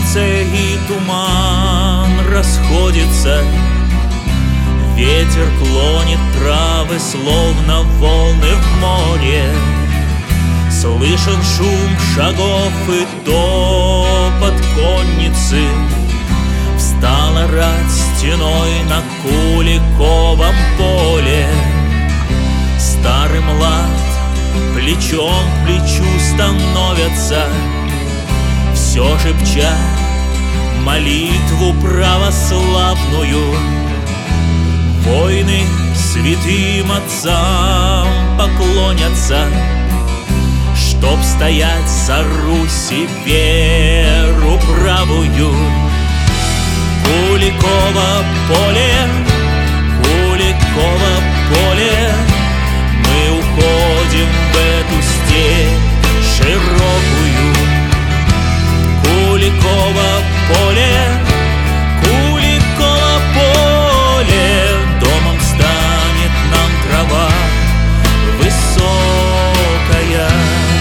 солнце и туман расходится, ветер клонит травы, словно волны в море. Слышен шум шагов и топот конницы. Встала рать стеной на Куликовом поле. Старый млад плечом к плечу становятся, все шепча молитву православную. Воины святым отцам поклонятся, чтоб стоять за Русь и веру правую. Куликово поле, Куликово поле, мы уходим в эту степь широкую. Куликово поле, Куликово поле, домом станет нам трава высокая.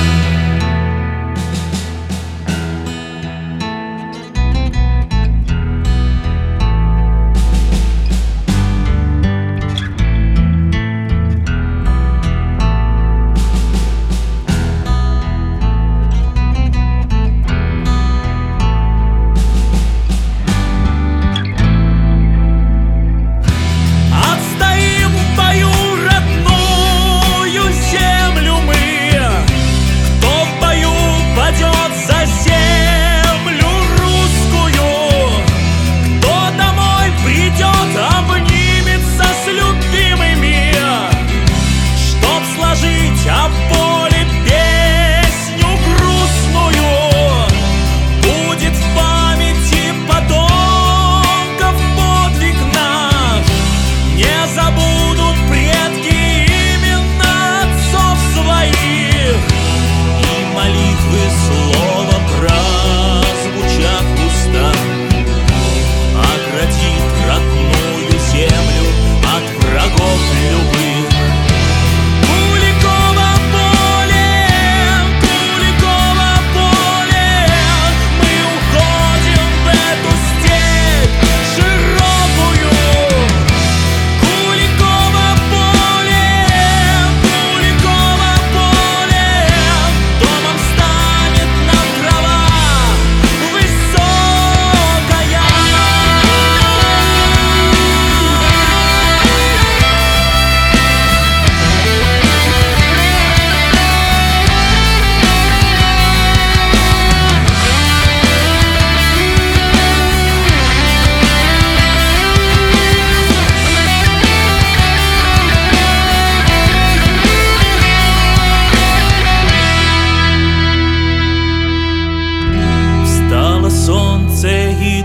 Солнце и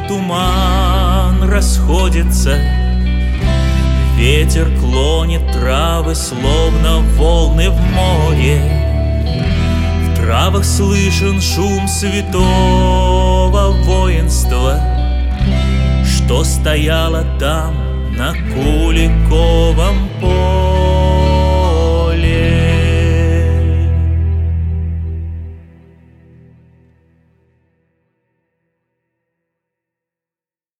туман расходятся, ветер клонит травы, словно волны в море. В травах слышен шум святого воинства, что стояло там на Куликовом поле.